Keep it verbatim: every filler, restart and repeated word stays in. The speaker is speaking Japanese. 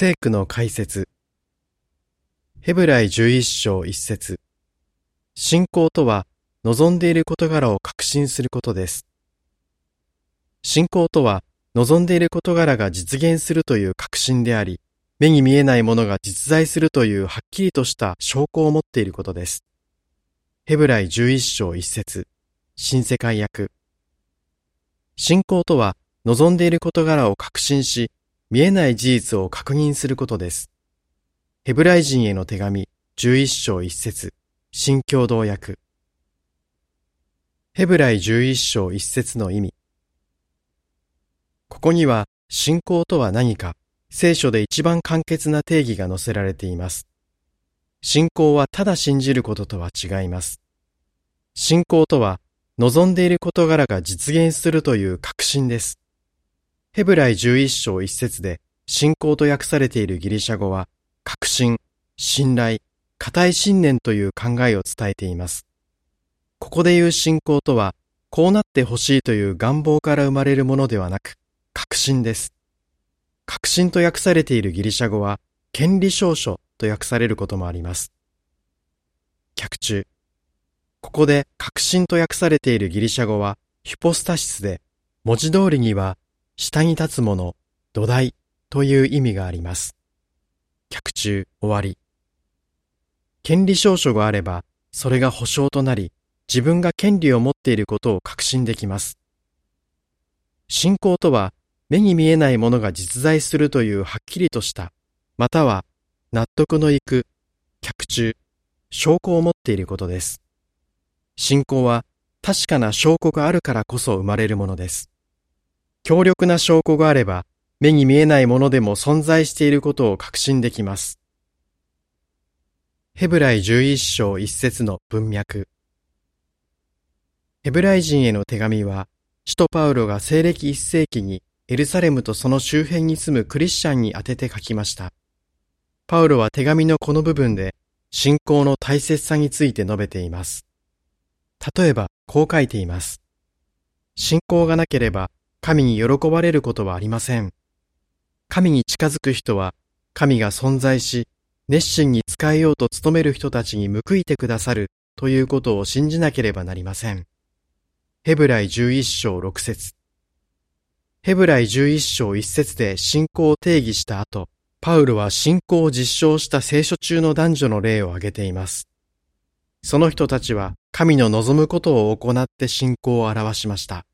聖句の解説。ヘブライじゅういっ章いっ節。信仰とは、望んでいる事柄を確信することです。信仰とは、望んでいる事柄が実現するという確信であり、目に見えないものが実在するというはっきりとした証拠を持っていることです。ヘブライじゅういっ章いっ節。新世界訳。信仰とは、望んでいる事柄を確信し、見えない事実を確認することです。ヘブライ人への手紙じゅういっ章いっ節。新共同訳。ヘブライじゅういっ章いっ節の意味。ここには、信仰とは何か、聖書で一番簡潔な定義が載せられています。信仰はただ信じることとは違います。信仰とは、望んでいる事柄が実現するという確信です。ヘブライじゅういっ章いっ節で信仰と訳されているギリシャ語は、確信、信頼、固い信念という考えを伝えています。ここで言う信仰とは、こうなってほしいという願望から生まれるものではなく、確信です。確信と訳されているギリシャ語は、権利証書と訳されることもあります。脚注。ここで確信と訳されているギリシャ語は、ヒュポスタシスで、文字通りには、下に立つもの、土台という意味があります。脚注終わり。権利証書があれば、それが保証となり、自分が権利を持っていることを確信できます。信仰とは、目に見えないものが実在するというはっきりとした、または納得のいく、脚注、証拠を持っていることです。信仰は確かな証拠があるからこそ生まれるものです。強力な証拠があれば、目に見えないものでも存在していることを確信できます。ヘブライじゅういっ章いっ節の文脈。ヘブライ人への手紙は、使徒パウロが西暦いっ世紀にエルサレムとその周辺に住むクリスチャンに宛てて書きました。パウロは手紙のこの部分で、信仰の大切さについて述べています。例えば、こう書いています。信仰がなければ、神に喜ばれることはありません。神に近づく人は、神が存在し、熱心に仕えようと努める人たちに報いてくださるということを信じなければなりません。ヘブライじゅういっ章ろく節。ヘブライじゅういっ章いっ節で信仰を定義した後、パウロは信仰を実証した聖書中の男女の例を挙げています。その人たちは神の望むことを行って信仰を表しました。